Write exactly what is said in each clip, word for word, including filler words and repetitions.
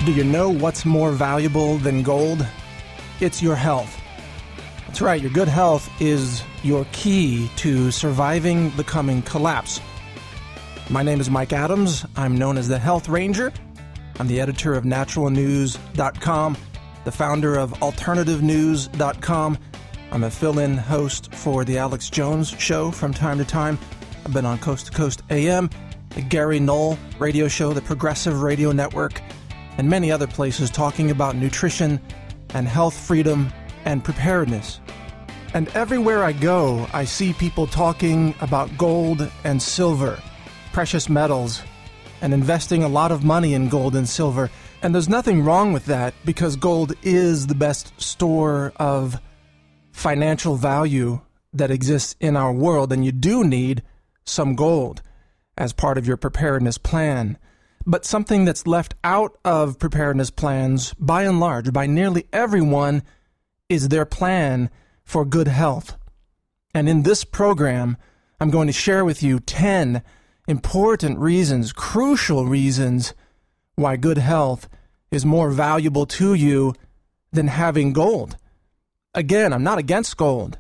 Do you know what's more valuable than gold? It's your health. That's right, your good health is your key to surviving the coming collapse. My name is Mike Adams. I'm known as the Health Ranger. I'm the editor of natural news dot com, the founder of alternative news dot com. I'm a fill-in host for the Alex Jones Show from time to time. I've been on Coast to Coast A M, the Gary Knoll radio show, the Progressive Radio Network, and many other places talking about nutrition and health freedom and preparedness. And everywhere I go, I see people talking about gold and silver, precious metals, and investing a lot of money in gold and silver. And there's nothing wrong with that because gold is the best store of financial value that exists in our world, and you do need some gold as part of your preparedness plan. But something that's left out of preparedness plans, by and large, by nearly everyone, is their plan for good health. And in this program, I'm going to share with you ten important reasons, crucial reasons, why good health is more valuable to you than having gold. Again, I'm not against gold.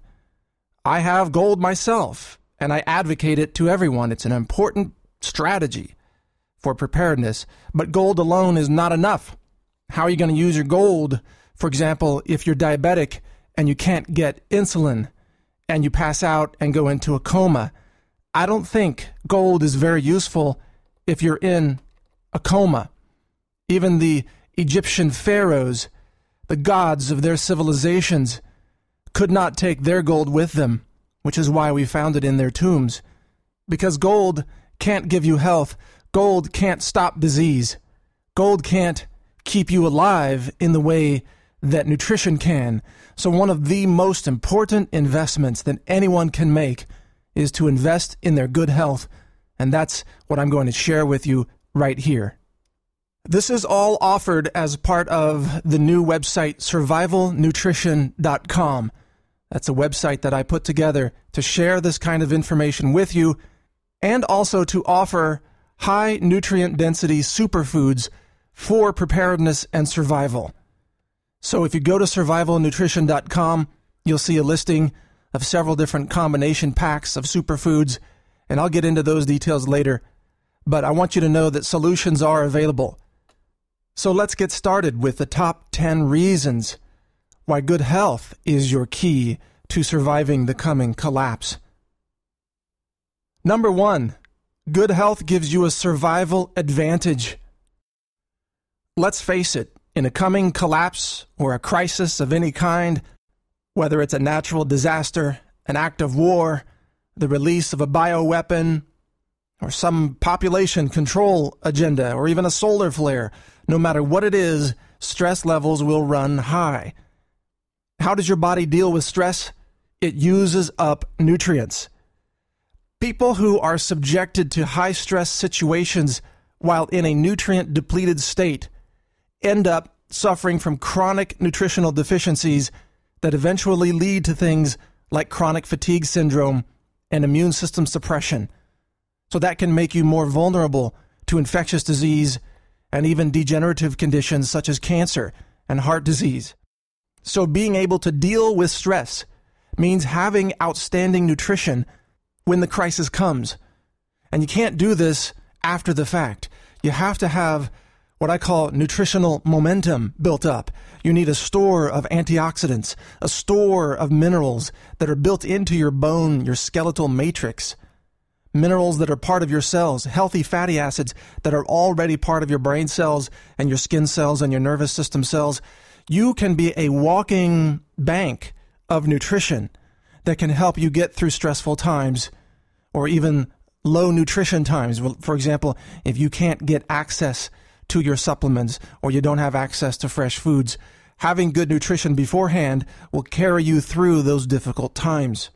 I have gold myself, and I advocate it to everyone. It's an important strategy for preparedness, but gold alone is not enough. How are you going to use your gold, for example, if you're diabetic and you can't get insulin and you pass out and go into a coma? I don't think gold is very useful if you're in a coma. Even the Egyptian pharaohs, the gods of their civilizations, could not take their gold with them, which is why we found it in their tombs. Because gold can't give you health. Gold can't stop disease. Gold can't keep you alive in the way that nutrition can. So one of the most important investments that anyone can make is to invest in their good health. And that's what I'm going to share with you right here. This is all offered as part of the new website, survival nutrition dot com. That's a website that I put together to share this kind of information with you and also to offer high nutrient density superfoods for preparedness and survival. So if you go to survival nutrition dot com, you'll see a listing of several different combination packs of superfoods, and I'll get into those details later. But I want you to know that solutions are available. So let's get started with the top ten reasons why good health is your key to surviving the coming collapse. Number one, good health gives you a survival advantage. Let's face it, in a coming collapse or a crisis of any kind, whether it's a natural disaster, an act of war, the release of a bioweapon, or some population control agenda, or even a solar flare, no matter what it is, stress levels will run high. How does your body deal with stress? It uses up nutrients. People who are subjected to high-stress situations while in a nutrient-depleted state end up suffering from chronic nutritional deficiencies that eventually lead to things like chronic fatigue syndrome and immune system suppression. So that can make you more vulnerable to infectious disease and even degenerative conditions such as cancer and heart disease. So being able to deal with stress means having outstanding nutrition when the crisis comes. And you can't do this after the fact. You have to have what I call nutritional momentum built up. You need a store of antioxidants, a store of minerals that are built into your bone, your skeletal matrix. Minerals that are part of your cells, healthy fatty acids that are already part of your brain cells and your skin cells and your nervous system cells. You can be a walking bank of nutrition that can help you get through stressful times or even low nutrition times. For example, if you can't get access to your supplements or you don't have access to fresh foods, having good nutrition beforehand will carry you through those difficult times.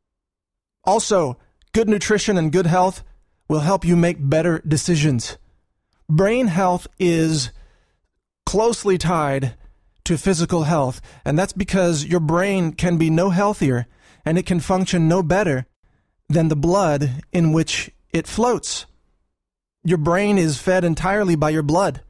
Also, good nutrition and good health will help you make better decisions. Brain health is closely tied to physical health, and that's because your brain can be no healthier and it can function no better than the blood in which it floats. Your brain is fed entirely by your blood.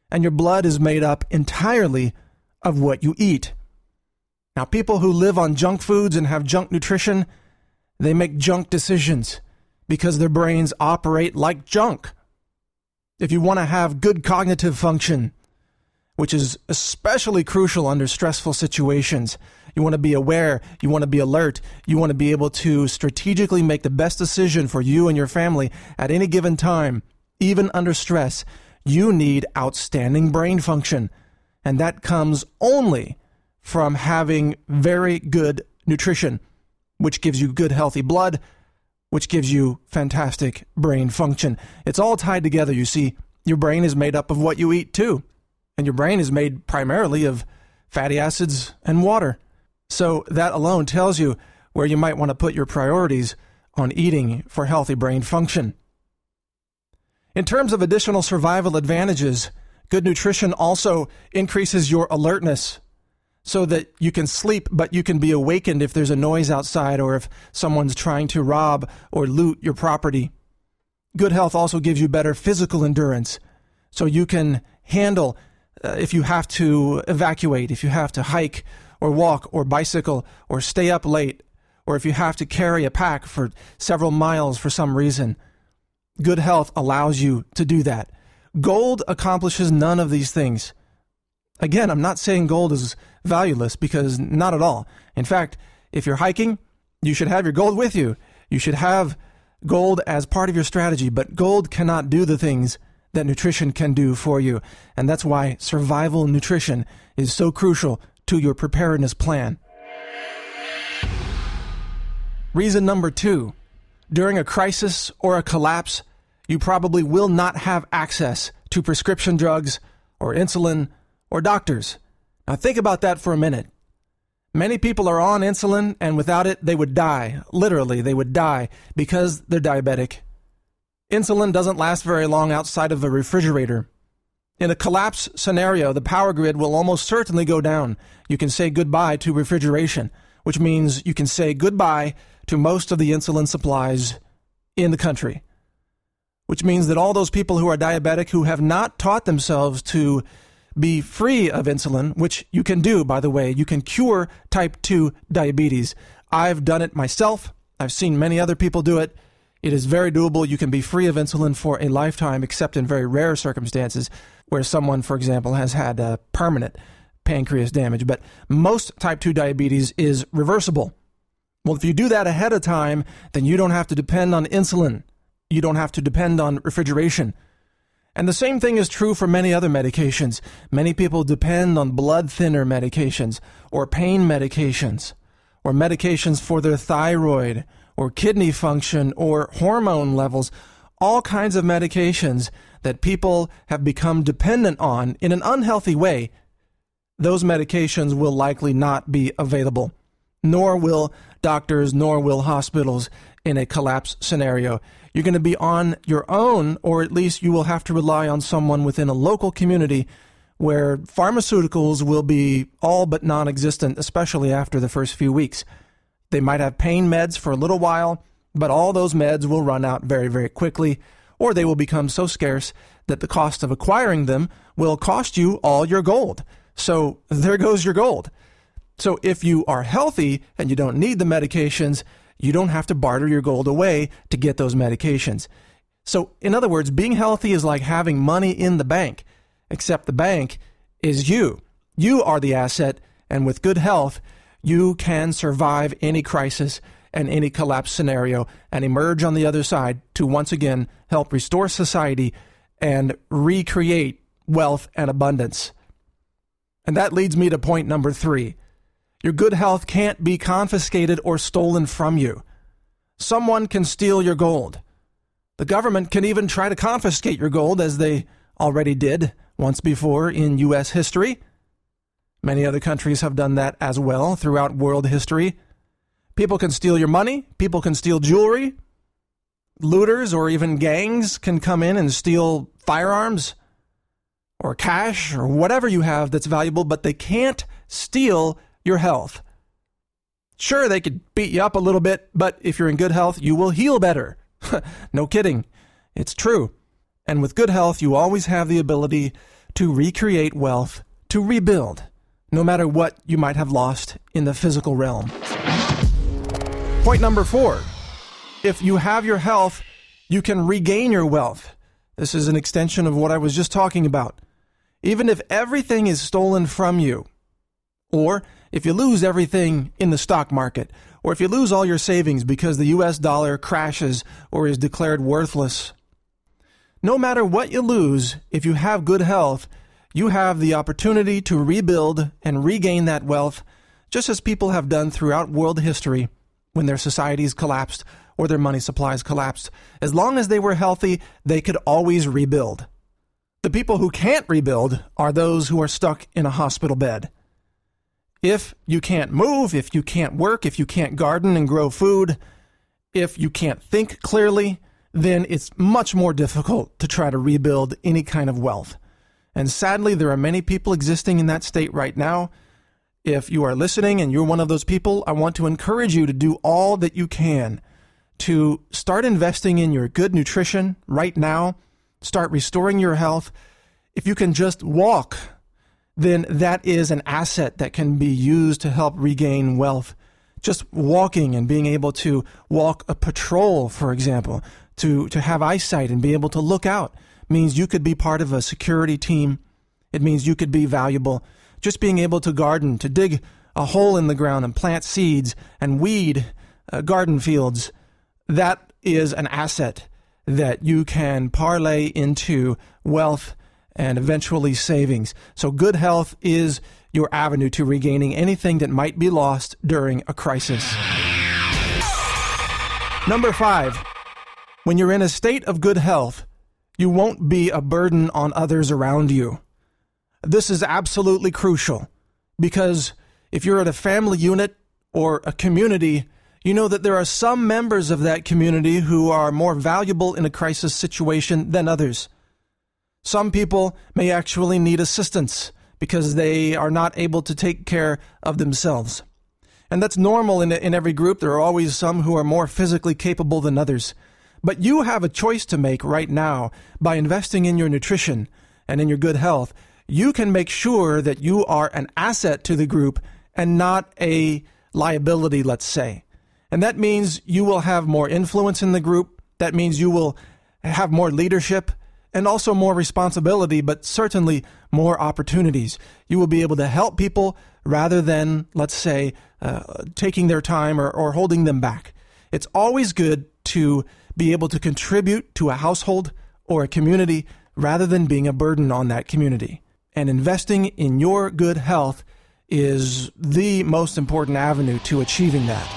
and your blood is made up entirely of what you eat. Now, people who live on junk foods and have junk nutrition, they make junk decisions because their brains operate like junk. If you want to have good cognitive function, which is especially crucial under stressful situations, you want to be aware, you want to be alert, you want to be able to strategically make the best decision for you and your family at any given time, even under stress, you need outstanding brain function. And that comes only from having very good nutrition, which gives you good, healthy blood, which gives you fantastic brain function. It's all tied together, you see. Your brain is made up of what you eat, too. And your brain is made primarily of fatty acids and water. So that alone tells you where you might want to put your priorities on eating for healthy brain function. In terms of additional survival advantages, good nutrition also increases your alertness so that you can sleep, but you can be awakened if there's a noise outside or if someone's trying to rob or loot your property. Good health also gives you better physical endurance, so you can handle uh, if you have to evacuate, if you have to hike or walk or bicycle or stay up late, or if you have to carry a pack for several miles for some reason. Good health allows you to do that. Gold accomplishes none of these things. Again, I'm not saying gold is valueless, because not at all. In fact, if you're hiking, you should have your gold with you. You should have gold as part of your strategy, but gold cannot do the things that nutrition can do for you. And that's why survival nutrition is so crucial to your preparedness plan. Reason number two, during a crisis or a collapse, you probably will not have access to prescription drugs or insulin or doctors. Now think about that for a minute. Many people are on insulin, and without it, they would die. Literally, they would die because they're diabetic. Insulin doesn't last very long outside of a refrigerator. In a collapse scenario, the power grid will almost certainly go down. You can say goodbye to refrigeration, which means you can say goodbye to most of the insulin supplies in the country. Which means that all those people who are diabetic who have not taught themselves to be free of insulin, which you can do, by the way, you can cure type two diabetes. I've done it myself. I've seen many other people do it. It is very doable. You can be free of insulin for a lifetime, except in very rare circumstances where someone, for example, has had a permanent pancreas damage. But most type two diabetes is reversible. Well, if you do that ahead of time, then you don't have to depend on insulin. You don't have to depend on refrigeration. And the same thing is true for many other medications. Many people depend on blood thinner medications or pain medications or medications for their thyroid or kidney function or hormone levels, all kinds of medications that people have become dependent on in an unhealthy way. Those medications will likely not be available, nor will doctors, nor will hospitals in a collapse scenario. You're going to be on your own, or at least you will have to rely on someone within a local community where pharmaceuticals will be all but non-existent, especially after the first few weeks. They might have pain meds for a little while, but all those meds will run out very, very quickly, or they will become so scarce that the cost of acquiring them will cost you all your gold. So there goes your gold. So if you are healthy and you don't need the medications, you don't have to barter your gold away to get those medications. So in other words, being healthy is like having money in the bank, except the bank is you. You are the asset, and with good health, you can survive any crisis and any collapse scenario and emerge on the other side to once again help restore society and recreate wealth and abundance. And that leads me to point number three. Your good health can't be confiscated or stolen from you. Someone can steal your gold. The government can even try to confiscate your gold, as they already did once before in U S history. Many other countries have done that as well throughout world history. People can steal your money. People can steal jewelry. Looters or even gangs can come in and steal firearms or cash or whatever you have that's valuable, but they can't steal your health. Sure, they could beat you up a little bit, but if you're in good health, you will heal better. No kidding. It's true. And with good health, you always have the ability to recreate wealth, to rebuild, no matter what you might have lost in the physical realm. Point number four, if you have your health, you can regain your wealth. This is an extension of what I was just talking about. Even if everything is stolen from you, or if you lose everything in the stock market, or if you lose all your savings because the U S dollar crashes or is declared worthless, no matter what you lose, if you have good health, you have the opportunity to rebuild and regain that wealth, just as people have done throughout world history when their societies collapsed or their money supplies collapsed. As long as they were healthy, they could always rebuild. The people who can't rebuild are those who are stuck in a hospital bed. If you can't move, if you can't work, if you can't garden and grow food, if you can't think clearly, then it's much more difficult to try to rebuild any kind of wealth. And sadly, there are many people existing in that state right now. If you are listening and you're one of those people, I want to encourage you to do all that you can to start investing in your good nutrition right now, start restoring your health. If you can just walk, then that is an asset that can be used to help regain wealth. Just walking and being able to walk a patrol, for example, to, to have eyesight and be able to look out means you could be part of a security team. It means you could be valuable. Just being able to garden, to dig a hole in the ground and plant seeds and weed uh, garden fields, that is an asset that you can parlay into wealth and eventually savings. So good health is your avenue to regaining anything that might be lost during a crisis. Number five, when you're in a state of good health, you won't be a burden on others around you. This is absolutely crucial because if you're at a family unit or a community, you know that there are some members of that community who are more valuable in a crisis situation than others. Some people may actually need assistance because they are not able to take care of themselves. And that's normal in, in every group. There are always some who are more physically capable than others. But you have a choice to make right now by investing in your nutrition and in your good health. You can make sure that you are an asset to the group and not a liability, let's say. And that means you will have more influence in the group. That means you will have more leadership and also more responsibility, but certainly more opportunities. You will be able to help people rather than, let's say, uh, taking their time or, or holding them back. It's always good to be able to contribute to a household or a community rather than being a burden on that community. And investing in your good health is the most important avenue to achieving that.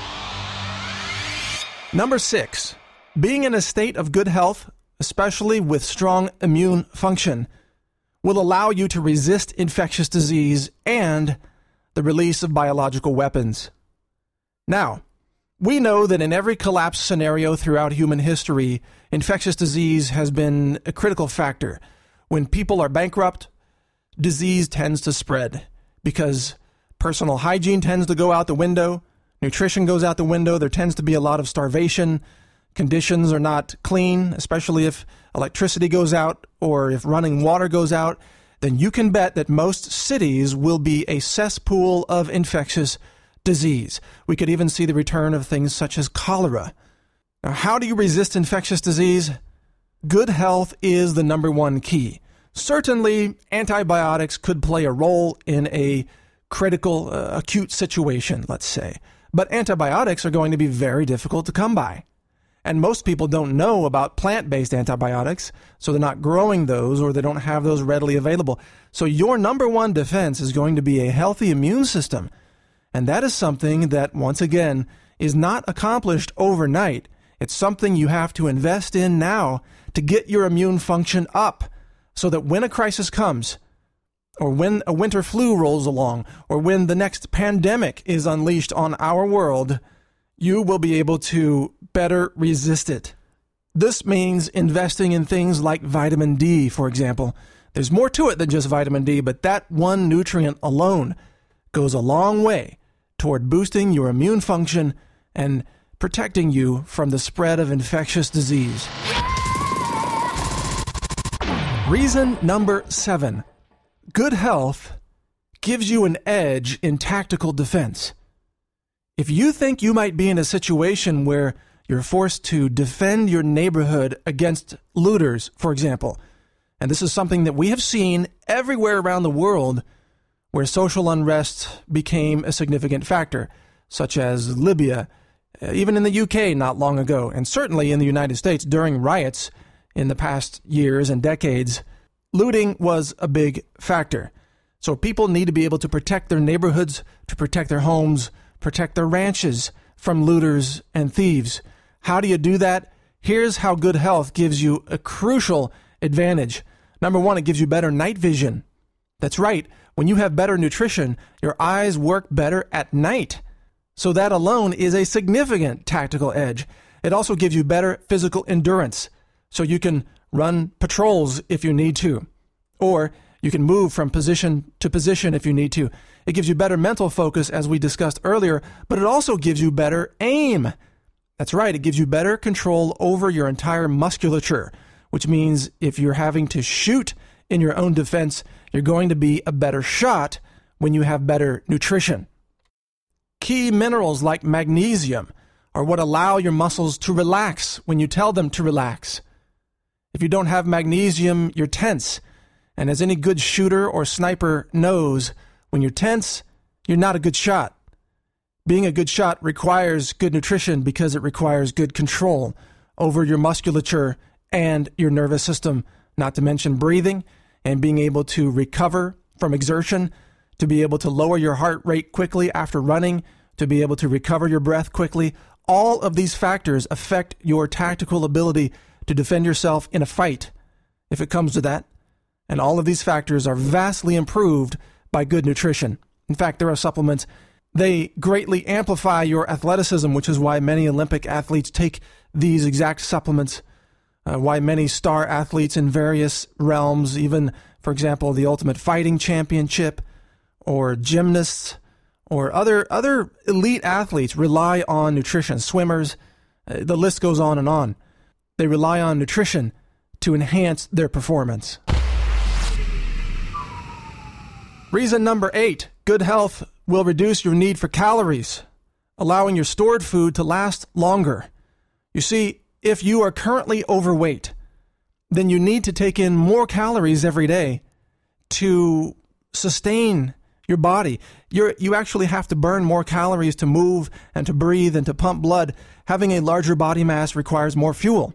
Number six, being in a state of good health, especially with strong immune function, will allow you to resist infectious disease and the release of biological weapons. Now, we know that in every collapse scenario throughout human history, infectious disease has been a critical factor. When people are bankrupt, disease tends to spread because personal hygiene tends to go out the window, nutrition goes out the window, there tends to be a lot of starvation, conditions are not clean, especially if electricity goes out or if running water goes out, then you can bet that most cities will be a cesspool of infectious disease. We could even see the return of things such as cholera. Now, how do you resist infectious disease? Good health is the number one key. Certainly, antibiotics could play a role in a critical, uh, acute situation, let's say. But antibiotics are going to be very difficult to come by. And most people don't know about plant-based antibiotics, so they're not growing those or they don't have those readily available. So your number one defense is going to be a healthy immune system. And that is something that, once again, is not accomplished overnight. It's something you have to invest in now to get your immune function up so that when a crisis comes, or when a winter flu rolls along, or when the next pandemic is unleashed on our world, you will be able to better resist it. This means investing in things like vitamin D, for example. There's more to it than just vitamin D, but that one nutrient alone goes a long way toward boosting your immune function and protecting you from the spread of infectious disease. Reason number seven good health gives you an edge in tactical defense. If you think you might be in a situation where you're forced to defend your neighborhood against looters, for example, and this is something that we have seen everywhere around the world where social unrest became a significant factor, such as Libya, even in the U K not long ago, and certainly in the United States during riots in the past years and decades, looting was a big factor. So people need to be able to protect their neighborhoods, to protect their homes, protect their ranches from looters and thieves. How do you do that? Here's how good health gives you a crucial advantage. Number one, it gives you better night vision. That's right. When you have better nutrition, your eyes work better at night. So that alone is a significant tactical edge. It also gives you better physical endurance. So you can run patrols if you need to, or you can move from position to position if you need to. It gives you better mental focus, as we discussed earlier, but it also gives you better aim. That's right, it gives you better control over your entire musculature, which means if you're having to shoot in your own defense, you're going to be a better shot when you have better nutrition. Key minerals like magnesium are what allow your muscles to relax when you tell them to relax. If you don't have magnesium, you're tense. And as any good shooter or sniper knows, when you're tense, you're not a good shot. Being a good shot requires good nutrition because it requires good control over your musculature and your nervous system, not to mention breathing and being able to recover from exertion, to be able to lower your heart rate quickly after running, to be able to recover your breath quickly. All of these factors affect your tactical ability to defend yourself in a fight, if it comes to that. And all of these factors are vastly improved by good nutrition. In fact, there are supplements. They greatly amplify your athleticism, which is why many Olympic athletes take these exact supplements, uh, why many star athletes in various realms, even, for example, the Ultimate Fighting Championship, or gymnasts, or other, other elite athletes rely on nutrition, swimmers, uh, the list goes on and on. They rely on nutrition to enhance their performance. Reason number eight, good health will reduce your need for calories, allowing your stored food to last longer. You see, if you are currently overweight, then you need to take in more calories every day to sustain your body. You're, you actually have to burn more calories to move and to breathe and to pump blood. Having a larger body mass requires more fuel.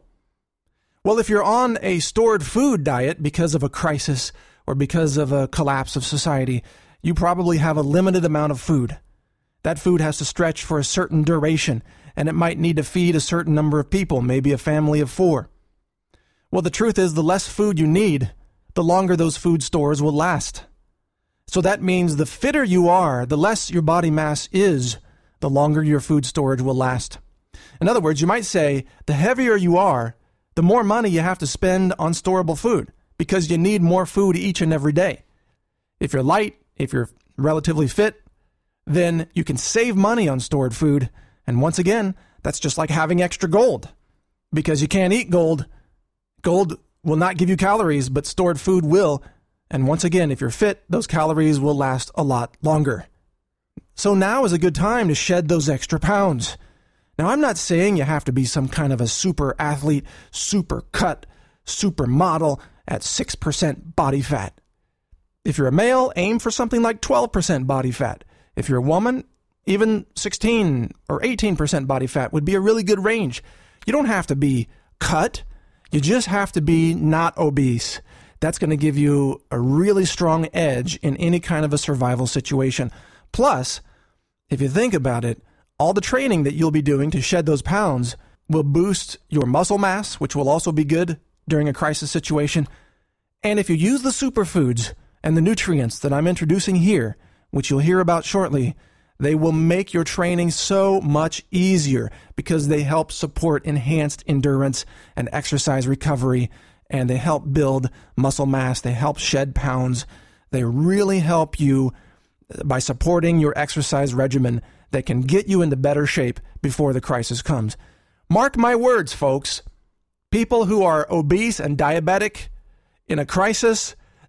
Well, if you're on a stored food diet because of a crisis or because of a collapse of society, you probably have a limited amount of food. That food has to stretch for a certain duration, and it might need to feed a certain number of people, maybe a family of four. Well, the truth is, the less food you need, the longer those food stores will last. So that means the fitter you are, the less your body mass is, the longer your food storage will last. In other words, you might say, the heavier you are, the more money you have to spend on storable food, because you need more food each and every day. If you're light, if you're relatively fit, then you can save money on stored food. And once again, that's just like having extra gold, because you can't eat gold. Gold will not give you calories, but stored food will. And once again, if you're fit, those calories will last a lot longer. So now is a good time to shed those extra pounds. Now, I'm not saying you have to be some kind of a super athlete, super cut, super model at six percent body fat. If you're a male, aim for something like twelve percent body fat. If you're a woman, even sixteen or eighteen percent body fat would be a really good range. You don't have to be cut. You just have to be not obese. That's going to give you a really strong edge in any kind of a survival situation. Plus, if you think about it, all the training that you'll be doing to shed those pounds will boost your muscle mass, which will also be good during a crisis situation. And if you use the superfoods and the nutrients that I'm introducing here, which you'll hear about shortly, they will make your training so much easier because they help support enhanced endurance and exercise recovery, and they help build muscle mass. They help shed pounds. They really help you by supporting your exercise regimen that can get you into better shape before the crisis comes. Mark my words, folks. People who are obese and diabetic in a crisis,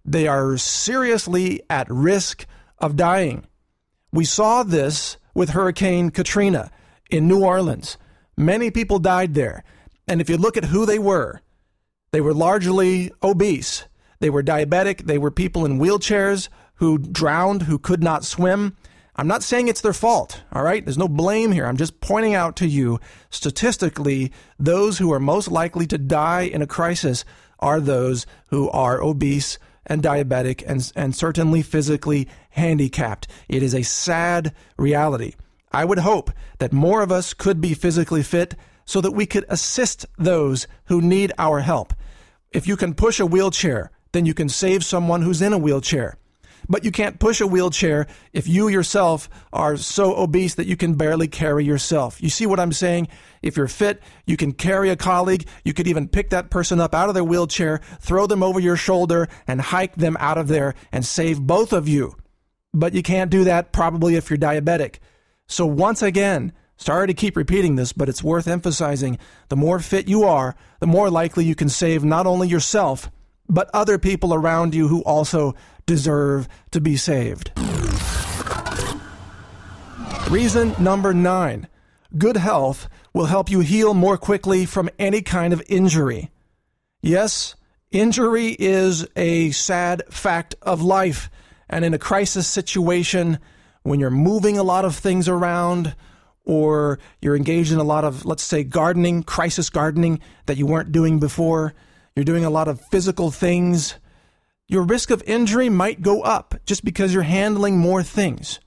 they are seriously at risk of dying. We saw this with Hurricane Katrina in New Orleans. Many people died there. And if you look at who they were, they were largely obese. They were diabetic. They were people in wheelchairs who drowned, who could not swim. I'm not saying it's their fault, all right? There's no blame here. I'm just pointing out to you, statistically, those who are most likely to die in a crisis are those who are obese and diabetic and, and certainly physically handicapped. It is a sad reality. I would hope that more of us could be physically fit so that we could assist those who need our help. If you can push a wheelchair, then you can save someone who's in a wheelchair. But you can't push a wheelchair if you yourself are so obese that you can barely carry yourself. You see what I'm saying? If you're fit, you can carry a colleague. You could even pick that person up out of their wheelchair, throw them over your shoulder, and hike them out of there and save both of you. But you can't do that probably if you're diabetic. So once again, sorry to keep repeating this, but it's worth emphasizing. The more fit you are, the more likely you can save not only yourself, but other people around you who also deserve to be saved. Reason number nine. Good health will help you heal more quickly from any kind of injury. Yes, injury is a sad fact of life. And in a crisis situation, when you're moving a lot of things around, or you're engaged in a lot of, let's say, gardening, crisis gardening that you weren't doing before, you're doing a lot of physical things, your risk of injury might go up just because you're handling more things.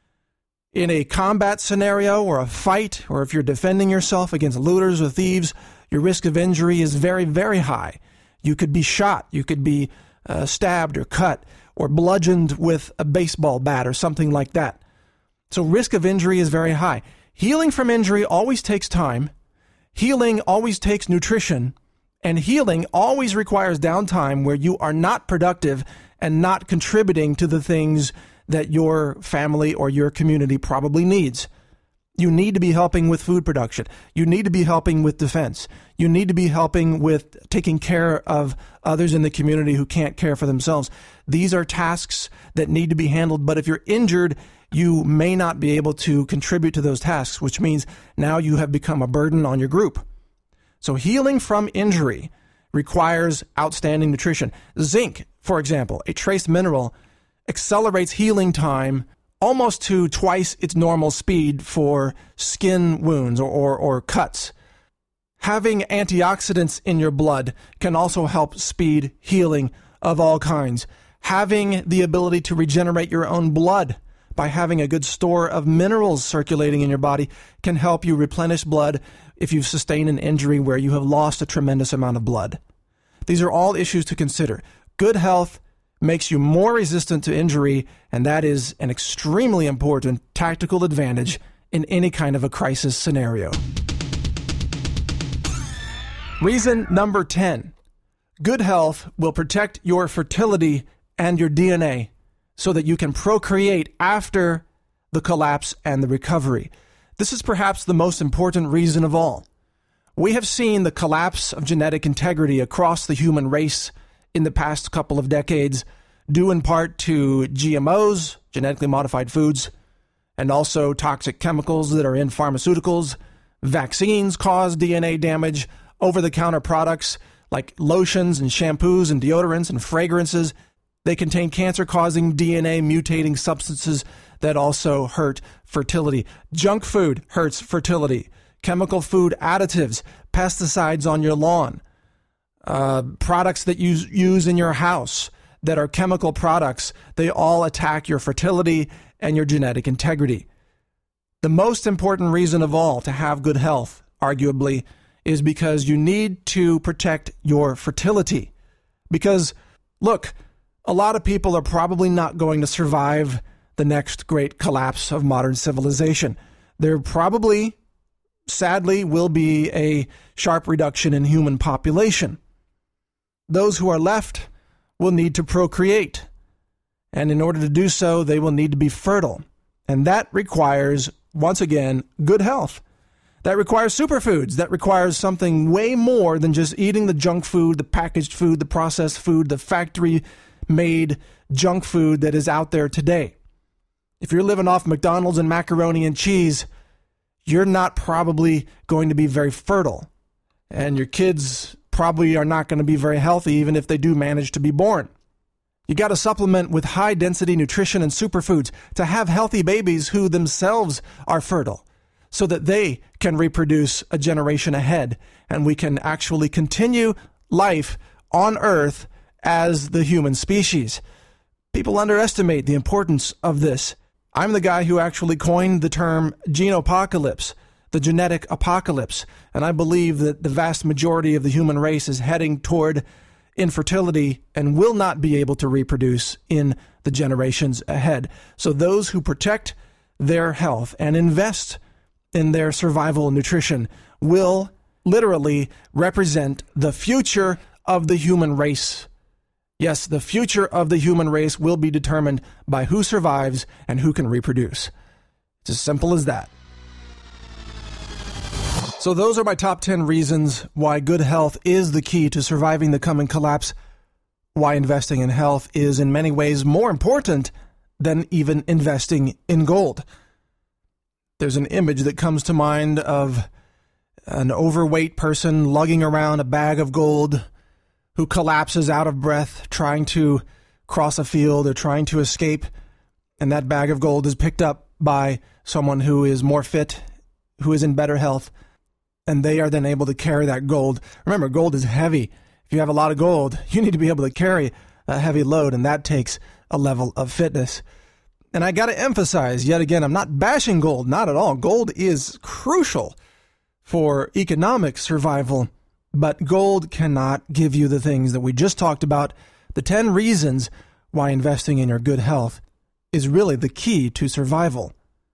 In a combat scenario or a fight, or if you're defending yourself against looters or thieves, your risk of injury is very, very high. You could be shot, you could be uh, stabbed or cut or bludgeoned with a baseball bat or something like that. So risk of injury is very high. Healing from injury always takes time. Healing always takes nutrition. And healing always requires downtime where you are not productive and not contributing to the things that your family or your community probably needs. You need to be helping with food production. You need to be helping with defense. You need to be helping with taking care of others in the community who can't care for themselves. These are tasks that need to be handled, but if you're injured, you may not be able to contribute to those tasks, which means now you have become a burden on your group. So healing from injury requires outstanding nutrition. Zinc, for example, a trace mineral, accelerates healing time almost to twice its normal speed for skin wounds or, or, or cuts. Having antioxidants in your blood can also help speed healing of all kinds. Having the ability to regenerate your own blood by having a good store of minerals circulating in your body can help you replenish blood if you've sustained an injury where you have lost a tremendous amount of blood. These are all issues to consider. Good health makes you more resistant to injury, and that is an extremely important tactical advantage in any kind of a crisis scenario. Reason number ten. Good health will protect your fertility and your D N A so that you can procreate after the collapse and the recovery. This is perhaps the most important reason of all. We have seen the collapse of genetic integrity across the human race in the past couple of decades, due in part to G M Os, genetically modified foods, and also toxic chemicals that are in pharmaceuticals. Vaccines cause D N A damage. Over-the-counter products like lotions and shampoos and deodorants and fragrances, they contain cancer-causing D N A mutating substances that also hurt fertility. Junk food hurts fertility. Chemical food additives, pesticides on your lawn, uh, products that you use in your house that are chemical products, they all attack your fertility and your genetic integrity. The most important reason of all to have good health, arguably, is because you need to protect your fertility. Because, look, a lot of people are probably not going to survive the next great collapse of modern civilization. There probably, sadly, will be a sharp reduction in human population. Those who are left will need to procreate. And in order to do so, they will need to be fertile. And that requires, once again, good health. That requires superfoods. That requires something way more than just eating the junk food, the packaged food, the processed food, the factory made junk food that is out there today. If you're living off McDonald's and macaroni and cheese, you're not probably going to be very fertile. And your kids probably are not going to be very healthy, even if they do manage to be born. You got to supplement with high-density nutrition and superfoods to have healthy babies who themselves are fertile, so that they can reproduce a generation ahead, and we can actually continue life on Earth as the human species. People underestimate the importance of this. I'm the guy who actually coined the term genopocalypse, the genetic apocalypse, and I believe that the vast majority of the human race is heading toward infertility and will not be able to reproduce in the generations ahead. So those who protect their health and invest in their survival nutrition will literally represent the future of the human race. Yes, the future of the human race will be determined by who survives and who can reproduce. It's as simple as that. So those are my top ten reasons why good health is the key to surviving the coming collapse, why investing in health is in many ways more important than even investing in gold. There's an image that comes to mind of an overweight person lugging around a bag of gold who collapses out of breath trying to cross a field or trying to escape, and that bag of gold is picked up by someone who is more fit, who is in better health, and they are then able to carry that gold. Remember, gold is heavy. If you have a lot of gold, you need to be able to carry a heavy load, and that takes a level of fitness. And I got to emphasize, yet again, I'm not bashing gold, not at all. Gold is crucial for economic survival, but gold cannot give you the things that we just talked about. The ten reasons why investing in your good health is really the key to survival.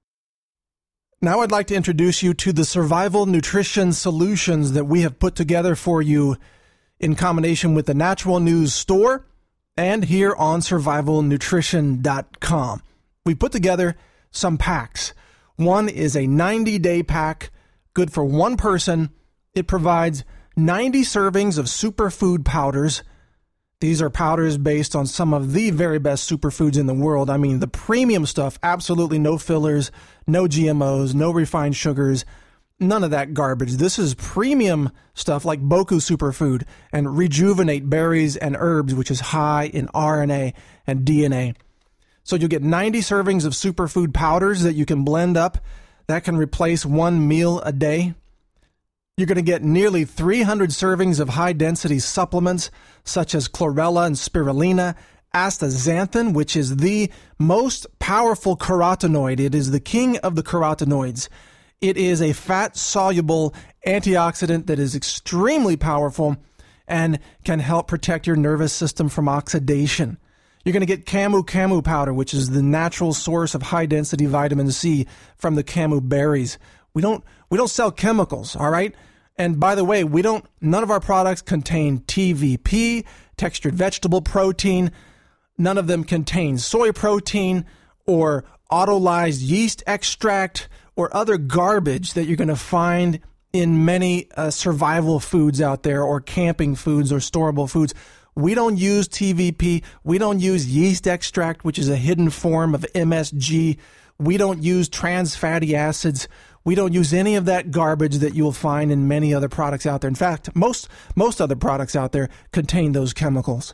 Now I'd like to introduce you to the survival nutrition solutions that we have put together for you in combination with the Natural News Store and here on survival nutrition dot com. We put together some packs. One is a ninety-day pack, good for one person. It provides ninety servings of superfood powders. These are powders based on some of the very best superfoods in the world. I mean, the premium stuff, absolutely no fillers, no G M Os, no refined sugars, none of that garbage. This is premium stuff like Boku Superfood and Rejuvenate Berries and Herbs, which is high in R N A and D N A. So you'll get ninety servings of superfood powders that you can blend up. That can replace one meal a day. You're going to get nearly three hundred servings of high-density supplements, such as chlorella and spirulina, astaxanthin, which is the most powerful carotenoid. It is the king of the carotenoids. It is a fat-soluble antioxidant that is extremely powerful and can help protect your nervous system from oxidation. You're going to get Camu Camu powder, which is the natural source of high-density vitamin C from the camu berries. We don't we don't sell chemicals, all right? And by the way, we don't none of our products contain T V P, textured vegetable protein. None of them contain soy protein or autolyzed yeast extract or other garbage that you're going to find in many uh, survival foods out there, or camping foods or storable foods. We don't use T V P. We don't use yeast extract, which is a hidden form of M S G. We don't use trans fatty acids. We don't use any of that garbage that you will find in many other products out there. In fact, most most other products out there contain those chemicals.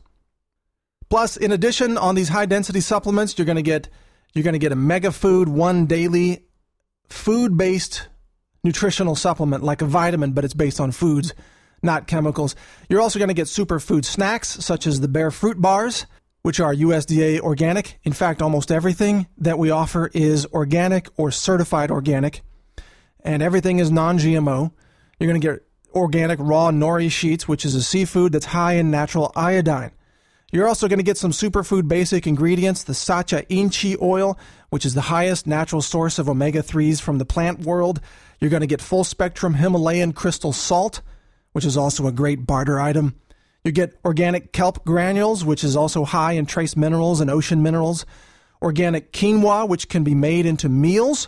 Plus, in addition, on these high-density supplements, you're going to get you're going to get a Mega Food One Daily food-based nutritional supplement, like a vitamin, but it's based on foods, not chemicals. You're also going to get superfood snacks, such as the Bear Fruit Bars, which are U S D A organic. In fact, almost everything that we offer is organic or certified organic, and everything is non-G M O. You're going to get organic raw nori sheets, which is a seafood that's high in natural iodine. You're also going to get some superfood basic ingredients, the Sacha Inchi oil, which is the highest natural source of omega threes from the plant world. You're going to get full spectrum Himalayan crystal salt, which is also a great barter item. You get organic kelp granules, which is also high in trace minerals and ocean minerals. Organic quinoa, which can be made into meals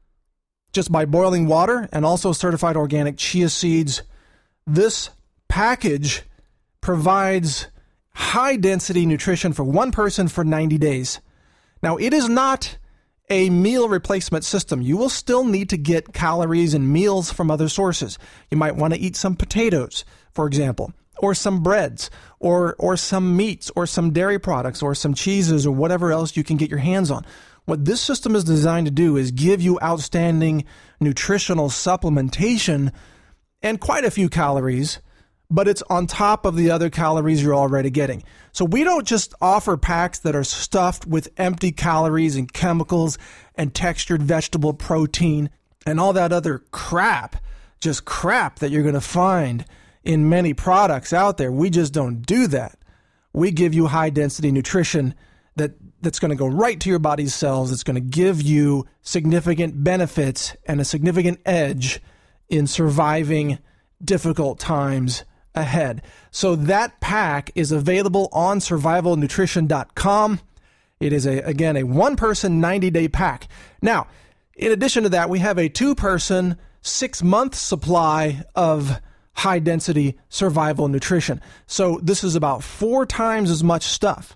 just by boiling water, and also certified organic chia seeds. This package provides high-density nutrition for one person for ninety days. Now, it is not a meal replacement system. You will still need to get calories and meals from other sources. You might want to eat some potatoes, for example, or some breads, or or some meats, or some dairy products, or some cheeses, or whatever else you can get your hands on. What this system is designed to do is give you outstanding nutritional supplementation and quite a few calories, but it's on top of the other calories you're already getting. So we don't just offer packs that are stuffed with empty calories and chemicals and textured vegetable protein and all that other crap, just crap that you're going to find in many products out there. We just don't do that. We give you high-density nutrition that, that's going to go right to your body's cells. It's going to give you significant benefits and a significant edge in surviving difficult times ahead. So that pack is available on survival nutrition dot com. It is, a again, a one-person ninety-day pack. Now, in addition to that, we have a two-person six-month supply of high-density survival nutrition. So this is about four times as much stuff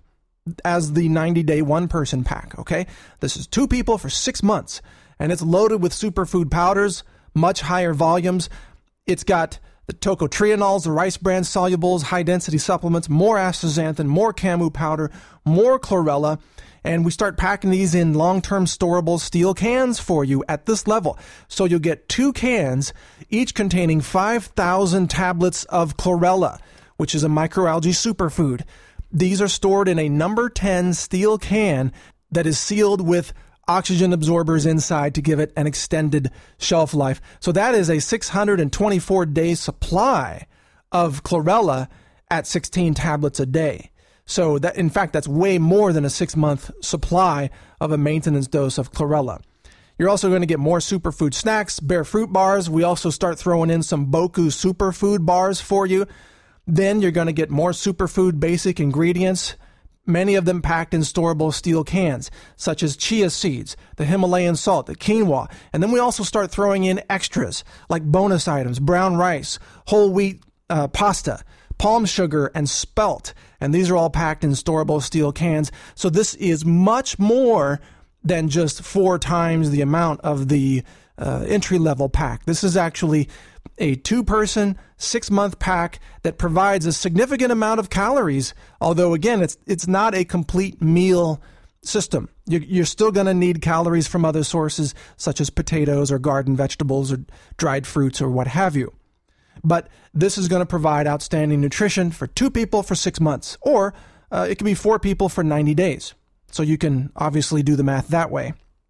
as the ninety-day one-person pack, okay? This is two people for six months, and it's loaded with superfood powders, much higher volumes. It's got the tocotrienols, the rice bran solubles, high-density supplements, more astaxanthin, more camu powder, more chlorella, and we start packing these in long-term storable steel cans for you at this level. So you'll get two cans, each containing five thousand tablets of chlorella, which is a microalgae superfood. These are stored in a number ten steel can that is sealed with oxygen absorbers inside to give it an extended shelf life. So that is a six hundred twenty-four day supply of chlorella at sixteen tablets a day. So that, in fact, that's way more than a six-month supply of a maintenance dose of chlorella. You're also going to get more superfood snacks, Bare Fruit bars. We also start throwing in some Boku superfood bars for you. Then you're going to get more superfood basic ingredients, many of them packed in storable steel cans, such as chia seeds, the Himalayan salt, the quinoa. And then we also start throwing in extras like bonus items, brown rice, whole wheat uh, pasta, palm sugar, and spelt. And these are all packed in storable steel cans. So this is much more than just four times the amount of the uh, entry-level pack. This is actually a two-person, six-month pack that provides a significant amount of calories, although, again, it's it's not a complete meal system. You're, you're still going to need calories from other sources, such as potatoes or garden vegetables or dried fruits or what have you. But this is going to provide outstanding nutrition for two people for six months, or uh, it can be four people for ninety days. So you can obviously do the math that way.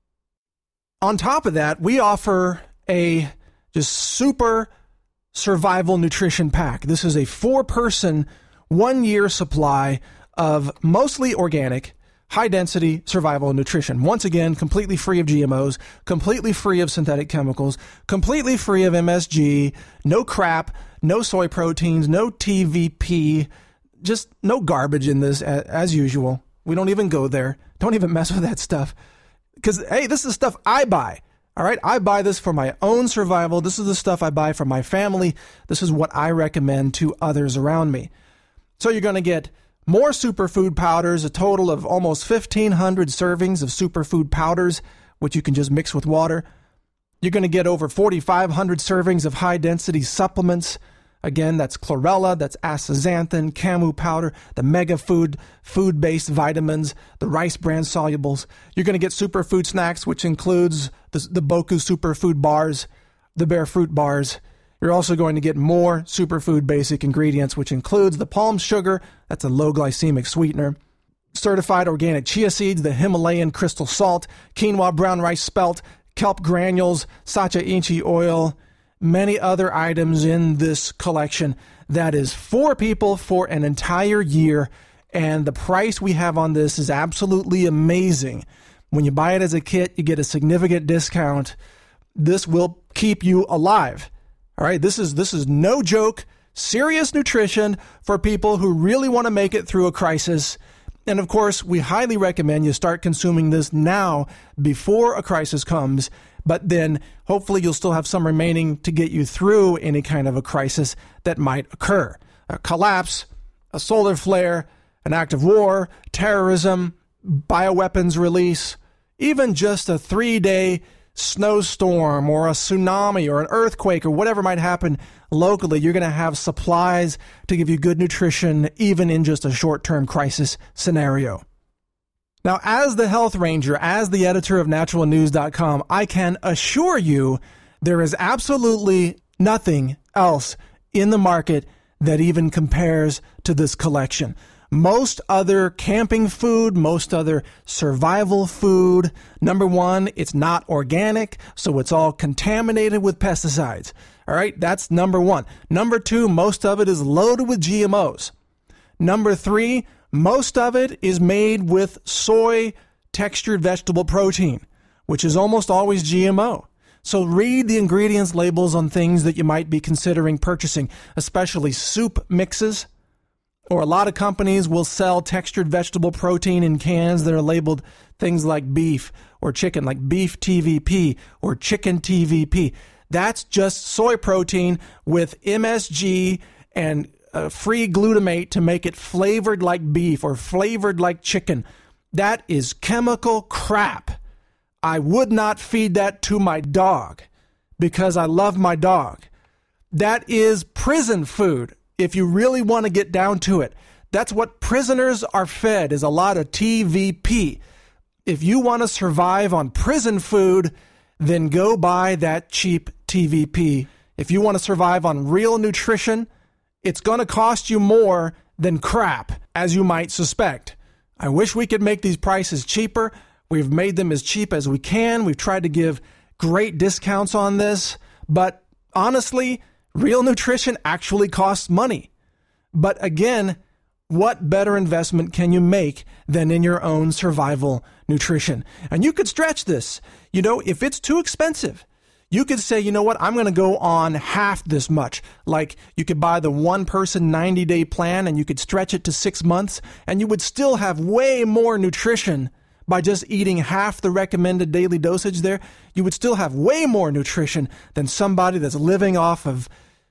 On top of that, we offer a just super survival nutrition pack. This is a four-person, one-year supply of mostly organic, high-density survival nutrition. Once again, completely free of G M Os, completely free of synthetic chemicals, completely free of M S G, no crap, no soy proteins, no T V P, just no garbage in this as usual. We don't even go there. Don't even mess with that stuff. Because, hey, this is stuff I buy. All right, I buy this for my own survival. This is the stuff I buy for my family. This is what I recommend to others around me. So you're going to get more superfood powders, a total of almost fifteen hundred servings of superfood powders, which you can just mix with water. You're going to get over forty-five hundred servings of high-density supplements. Again, that's chlorella, that's astaxanthin, camu powder, the mega food, food-based vitamins, the rice bran solubles. You're going to get superfood snacks, which includes the, the Boku superfood bars, the Bare Fruit bars. You're also going to get more superfood basic ingredients, which includes the palm sugar, that's a low glycemic sweetener, certified organic chia seeds, the Himalayan crystal salt, quinoa brown rice spelt, kelp granules, sacha inchi oil, many other items in this collection that is for people for an entire year. And the price we have on this is absolutely amazing. When you buy it as a kit, you get a significant discount. This will keep you alive. All right, this is this is no joke, serious nutrition for people who really want to make it through a crisis. And of course, we highly recommend you start consuming this now before a crisis comes, but then hopefully you'll still have some remaining to get you through any kind of a crisis that might occur. A collapse, a solar flare, an act of war, terrorism, bioweapons release, even just a three-day snowstorm or a tsunami or an earthquake or whatever might happen locally, you're going to have supplies to give you good nutrition even in just a short-term crisis scenario. Now, as the Health Ranger, as the editor of natural news dot com, I can assure you there is absolutely nothing else in the market that even compares to this collection. Most other camping food, most other survival food, number one, it's not organic, so it's all contaminated with pesticides. All right, that's number one. Number two, most of it is loaded with G M Os. Number three, most of it is made with soy textured vegetable protein, which is almost always G M O. So read the ingredients labels on things that you might be considering purchasing, especially soup mixes. Or a lot of companies will sell textured vegetable protein in cans that are labeled things like beef or chicken, like beef T V P or chicken T V P. That's just soy protein with M S G and uh, free glutamate to make it flavored like beef or flavored like chicken. That is chemical crap. I would not feed that to my dog because I love my dog. That is prison food. If you really want to get down to it, that's what prisoners are fed, is a lot of T V P. If you want to survive on prison food, then go buy that cheap T V P. If you want to survive on real nutrition, it's going to cost you more than crap, as you might suspect. I wish we could make these prices cheaper. We've made them as cheap as we can. We've tried to give great discounts on this, but honestly, real nutrition actually costs money. But again, what better investment can you make than in your own survival nutrition? And you could stretch this. You know, if it's too expensive, you could say, you know what, I'm going to go on half this much. Like you could buy the one person ninety day plan and you could stretch it to six months and you would still have way more nutrition by just eating half the recommended daily dosage there. You would still have way more nutrition than somebody that's living off of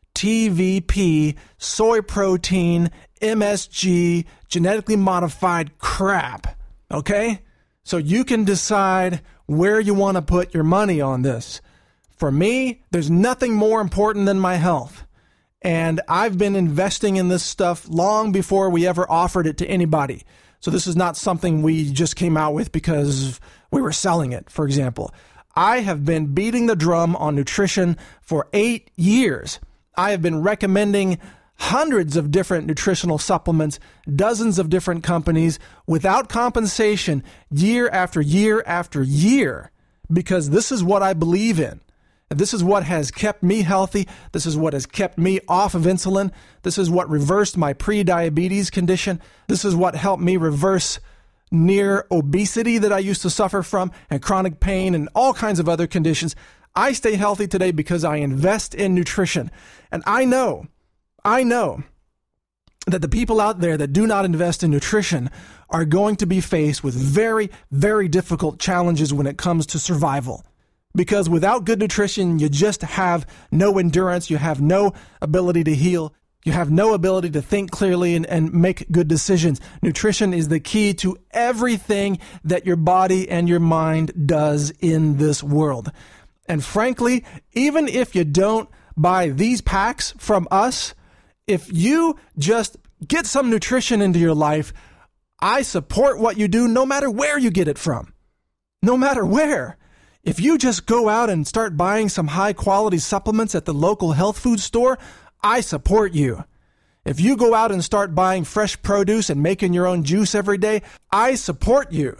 T V P, soy protein, M S G, genetically modified crap. Okay? So you can decide where you want to put your money on this. For me, there's nothing more important than my health. And I've been investing in this stuff long before we ever offered it to anybody. So this is not something we just came out with because we were selling it, for example. I have been beating the drum on nutrition for eight years. I have been recommending hundreds of different nutritional supplements, dozens of different companies, without compensation, year after year after year, because this is what I believe in. This is what has kept me healthy. This is what has kept me off of insulin. This is what reversed my pre-diabetes condition. This is what helped me reverse near obesity that I used to suffer from, and chronic pain and all kinds of other conditions. I stay healthy today because I invest in nutrition. And I know, I know that the people out there that do not invest in nutrition are going to be faced with very, very difficult challenges when it comes to survival. Because without good nutrition, you just have no endurance, you have no ability to heal, you have no ability to think clearly and, and make good decisions. Nutrition is the key to everything that your body and your mind does in this world. And frankly, even if you don't buy these packs from us, if you just get some nutrition into your life, I support what you do no matter where you get it from. No matter where. If you just go out and start buying some high quality supplements at the local health food store, I support you. If you go out and start buying fresh produce and making your own juice every day, I support you.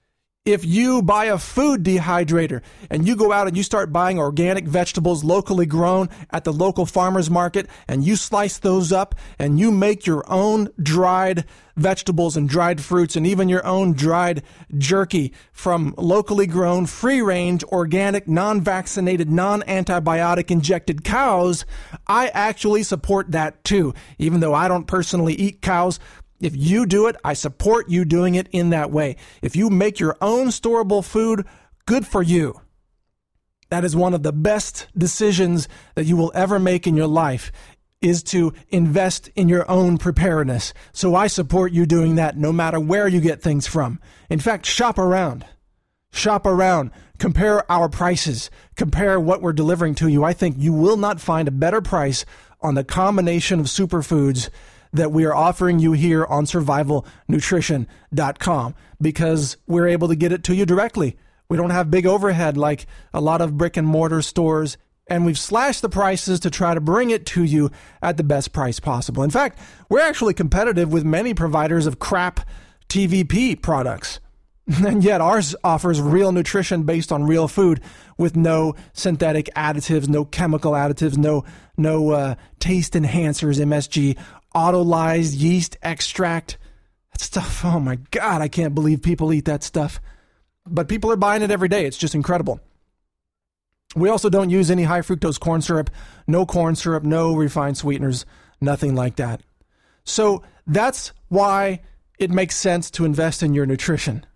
If you buy a food dehydrator and you go out and you start buying organic vegetables locally grown at the local farmer's market and you slice those up and you make your own dried vegetables and dried fruits and even your own dried jerky from locally grown, free-range, organic, non-vaccinated, non-antibiotic injected cows, I actually support that too. Even though I don't personally eat cows, if you do it, I support you doing it in that way. If you make your own storable food, good for you. That is one of the best decisions that you will ever make in your life. is to invest in your own preparedness. So I support you doing that no matter where you get things from. In fact, shop around. Shop around. Compare our prices. Compare what we're delivering to you. I think you will not find a better price on the combination of superfoods that we are offering you here on survival nutrition dot com, because we're able to get it to you directly. We don't have big overhead like a lot of brick and mortar stores, and we've slashed the prices to try to bring it to you at the best price possible. In fact, we're actually competitive with many providers of crap T V P products. And yet ours offers real nutrition based on real food with no synthetic additives, no chemical additives, no no uh, taste enhancers, M S G, autolyzed yeast extract. That stuff, oh my God, I can't believe people eat that stuff. But people are buying it every day. It's just incredible. We also don't use any high fructose corn syrup, no corn syrup, no refined sweeteners, nothing like that. So that's why it makes sense to invest in your nutrition.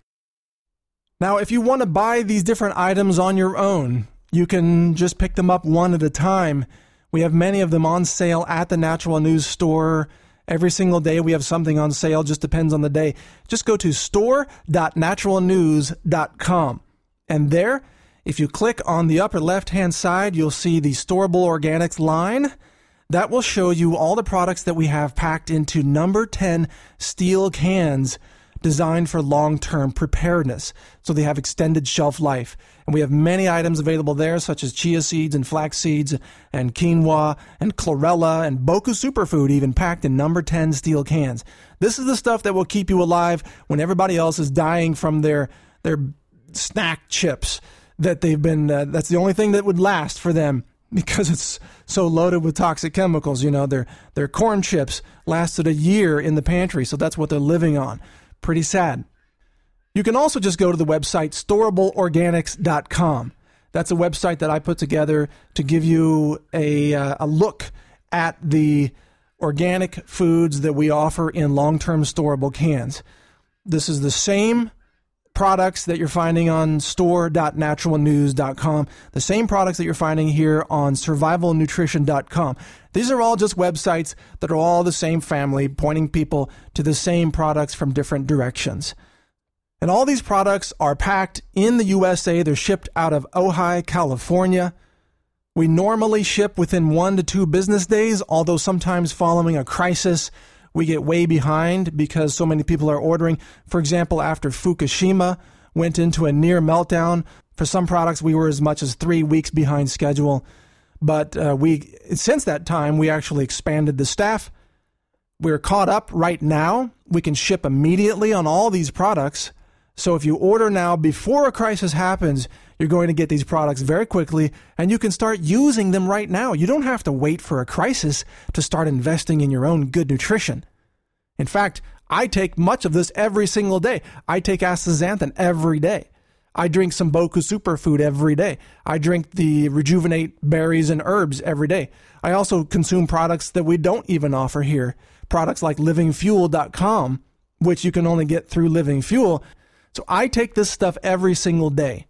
Now, if you want to buy these different items on your own, you can just pick them up one at a time. We have many of them on sale at the Natural News store. Every single day we have something on sale, just depends on the day. Just go to store dot natural news dot com. And there, if you click on the upper left-hand side, you'll see the Storable Organics line. That will show you all the products that we have packed into number ten steel cans designed for long-term preparedness. So they have extended shelf life. And we have many items available there, such as chia seeds and flax seeds and quinoa and chlorella and Boku Superfood, even packed in number ten steel cans. This is the stuff that will keep you alive when everybody else is dying from their their snack chips that they've been, uh, that's the only thing that would last for them because it's so loaded with toxic chemicals. You know, their, their corn chips lasted a year in the pantry, so that's what they're living on. Pretty sad. You can also just go to the website storable organics dot com. That's a website that I put together to give you a, uh, a look at the organic foods that we offer in long-term storable cans. This is the same products that you're finding on store dot natural news dot com, the same products that you're finding here on survival nutrition dot com. These are all just websites that are all the same family, pointing people to the same products from different directions. And all these products are packed in the U S A. They're shipped out of Ojai, California. We normally ship within one to two business days, although sometimes following a crisis, we get way behind because so many people are ordering. For example, after Fukushima went into a near meltdown, for some products we were as much as three weeks behind schedule. But uh, we, since that time, we actually expanded the staff. We're caught up right now. We can ship immediately on all these products. So if you order now before a crisis happens, you're going to get these products very quickly, and you can start using them right now. You don't have to wait for a crisis to start investing in your own good nutrition. In fact, I take much of this every single day. I take astaxanthin every day. I drink some Boku Superfood every day. I drink the Rejuvenate berries and herbs every day. I also consume products that we don't even offer here. Products like living fuel dot com, which you can only get through Living Fuel. So I take this stuff every single day.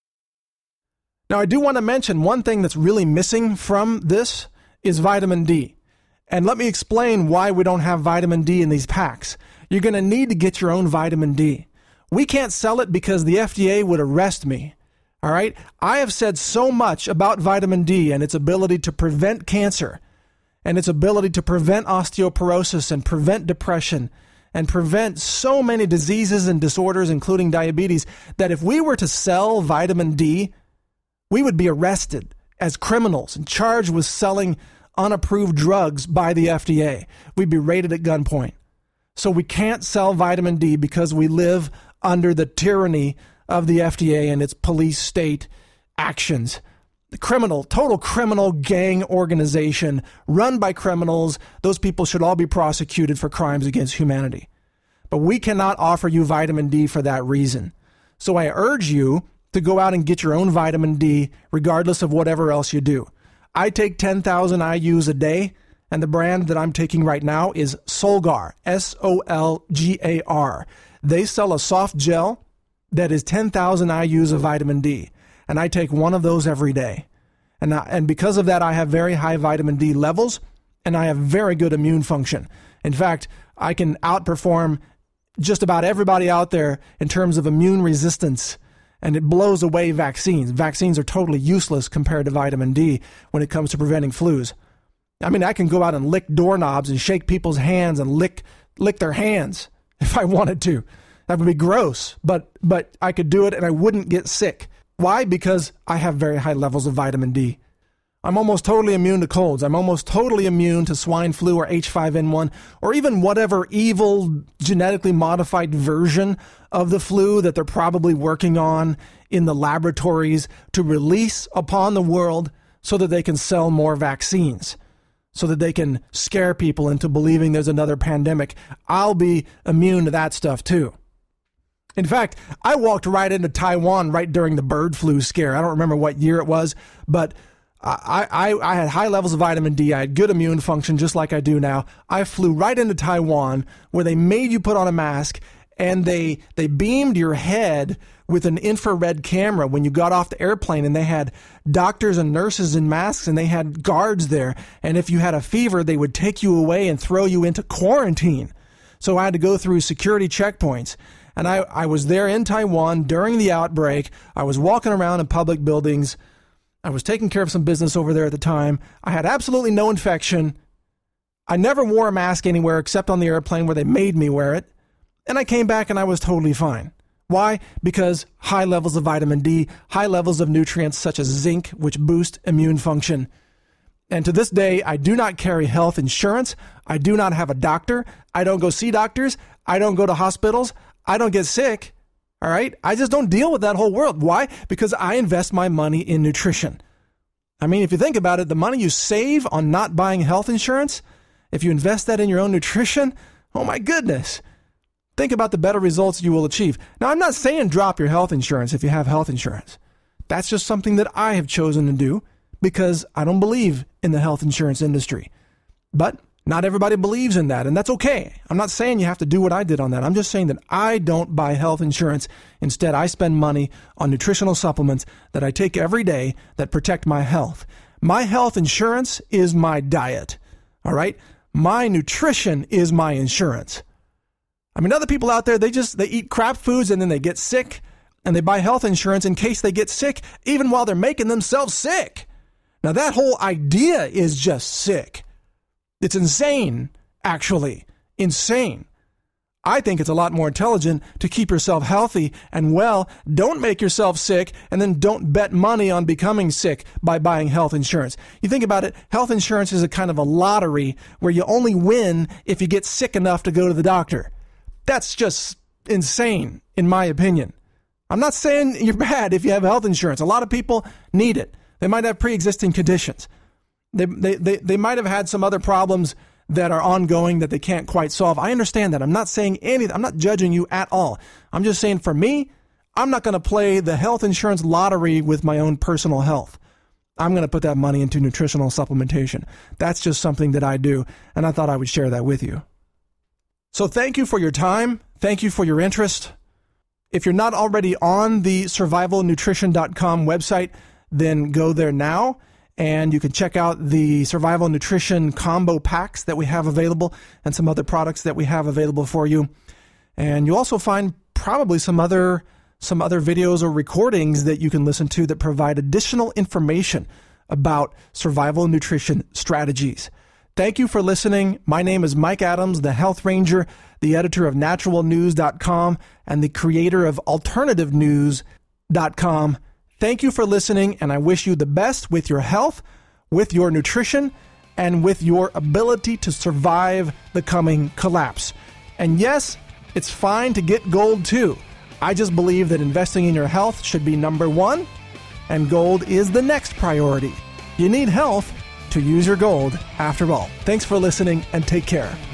Now, I do want to mention one thing that's really missing from this is vitamin D. And let me explain why we don't have vitamin D in these packs. You're going to need to get your own vitamin D. We can't sell it because the F D A would arrest me. All right? I have said so much about vitamin D and its ability to prevent cancer and its ability to prevent osteoporosis and prevent depression and prevent so many diseases and disorders, including diabetes, that if we were to sell vitamin D, we would be arrested as criminals and charged with selling unapproved drugs by the F D A. We'd be raided at gunpoint. So we can't sell vitamin D because we live under the tyranny of the F D A and its police state actions. The criminal, total criminal gang organization run by criminals. Those people should all be prosecuted for crimes against humanity. But we cannot offer you vitamin D for that reason. So I urge you to go out and get your own vitamin D regardless of whatever else you do. I take ten thousand I U's a day, and the brand that I'm taking right now is Solgar, S O L G A R. They sell a soft gel that is ten thousand I U's of vitamin D, and I take one of those every day. And, I, and because of that, I have very high vitamin D levels, and I have very good immune function. In fact, I can outperform just about everybody out there in terms of immune resistance, and it blows away vaccines. Vaccines are totally useless compared to vitamin D when it comes to preventing flus. I mean, I can go out and lick doorknobs and shake people's hands and lick lick their hands if I wanted to. That would be gross, but but I could do it and I wouldn't get sick. Why? Because I have very high levels of vitamin D. I'm almost totally immune to colds. I'm almost totally immune to swine flu or H five N one or even whatever evil genetically modified version of the flu that they're probably working on in the laboratories to release upon the world so that they can sell more vaccines, so that they can scare people into believing there's another pandemic. I'll be immune to that stuff too. In fact, I walked right into Taiwan right during the bird flu scare. I don't remember what year it was, but I, I, I had high levels of vitamin D. I had good immune function, just like I do now. I flew right into Taiwan, where they made you put on a mask, and they they beamed your head with an infrared camera when you got off the airplane, and they had doctors and nurses in masks, and they had guards there. And if you had a fever, they would take you away and throw you into quarantine. So I had to go through security checkpoints. And I, I was there in Taiwan during the outbreak. I was walking around in public buildings. I was taking care of some business over there at the time. I had absolutely no infection. I never wore a mask anywhere except on the airplane where they made me wear it. And I came back and I was totally fine. Why? Because high levels of vitamin D, high levels of nutrients such as zinc, which boost immune function. And to this day, I do not carry health insurance. I do not have a doctor. I don't go see doctors. I don't go to hospitals. I don't get sick. All right. I just don't deal with that whole world. Why? Because I invest my money in nutrition. I mean, if you think about it, the money you save on not buying health insurance, if you invest that in your own nutrition, oh my goodness, think about the better results you will achieve. Now, I'm not saying drop your health insurance if you have health insurance. That's just something that I have chosen to do because I don't believe in the health insurance industry. But not everybody believes in that, and that's okay. I'm not saying you have to do what I did on that. I'm just saying that I don't buy health insurance. Instead, I spend money on nutritional supplements that I take every day that protect my health. My health insurance is my diet, all right? My nutrition is my insurance. I mean, other people out there, they just, they eat crap foods and then they get sick, and they buy health insurance in case they get sick, even while they're making themselves sick. Now, that whole idea is just sick. It's insane, actually. Insane. I think it's a lot more intelligent to keep yourself healthy and well. Don't make yourself sick, and then don't bet money on becoming sick by buying health insurance. You think about it, health insurance is a kind of a lottery where you only win if you get sick enough to go to the doctor. That's just insane, in my opinion. I'm not saying you're bad if you have health insurance. A lot of people need it. They might have pre-existing conditions. They, they they they might have had some other problems that are ongoing that they can't quite solve. I understand that. I'm not saying anything. I'm not judging you at all. I'm just saying for me, I'm not going to play the health insurance lottery with my own personal health. I'm going to put that money into nutritional supplementation. That's just something that I do, and I thought I would share that with you. So thank you for your time. Thank you for your interest. If you're not already on the survival nutrition dot com website, then go there now. And you can check out the Survival Nutrition combo packs that we have available and some other products that we have available for you. And you'll also find probably some other some other videos or recordings that you can listen to that provide additional information about survival nutrition strategies. Thank you for listening. My name is Mike Adams, the Health Ranger, the editor of natural news dot com and the creator of alternative news dot com. Thank you for listening, and I wish you the best with your health, with your nutrition, and with your ability to survive the coming collapse. And yes, it's fine to get gold too. I just believe that investing in your health should be number one, and gold is the next priority. You need health to use your gold after all. Thanks for listening, and take care.